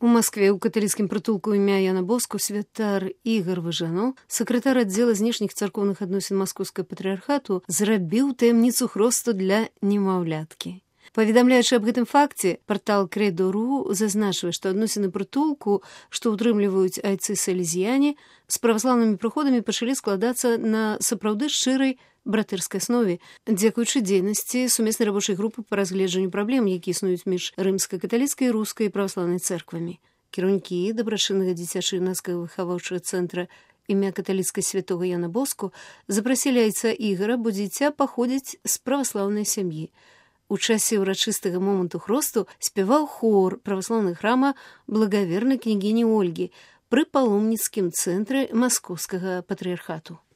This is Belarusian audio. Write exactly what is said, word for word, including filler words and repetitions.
У Маскве ў каталіцкім прытулку імя Яна Боску святар Ігар Важано, сакратар аддзела знешніх царкоўных адносін маскоўскага патрыархату, зрабіў таямніцу хросту для немаўляткі. Паведамляючы аб гэтым факце, партал Крэдо.ру зазначвае, што адносіны прытулку, што ўтрымліваюць айцы-салезіяне, з праваслаўнымі прыходамі пачалі складацца на сапраўды шчырай братэрскай аснове, дзякуючы дзейнасці сумеснай рабочай групы па разгледжанню праблем, якія існуюць між рымска-каталіцкай, рускай і праваслаўнай цэрквамі. Кіраўнікі дабрачыннага дзіцяча-юнацкага выхаваўчага цэнтра імя каталіцкай святога Яна Боску запрасілі айца Ігара, бо дзіця паходзіць з праваслаўнай сям'і. У часе ўрачыстага моманту хросту спяваў хор праваслаўнага храма благавернай княгіні Ольгі пры паломніцкім цэнтры маскоўскага патрыархату.